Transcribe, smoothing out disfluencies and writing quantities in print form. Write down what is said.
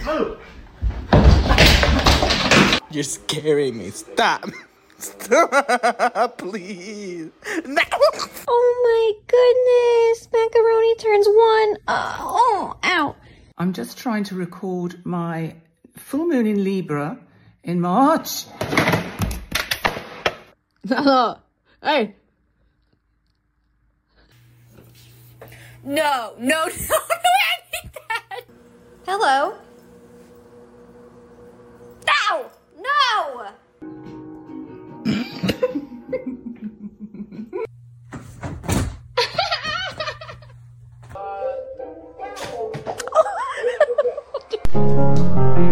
You're scaring me. Stop. Stop, please. No. Oh my goodness. Macaroni turns 1. Ow. I'm just trying to record my full moon in Libra in March. Hello. Hey. No, don't do that. Hello. No. No.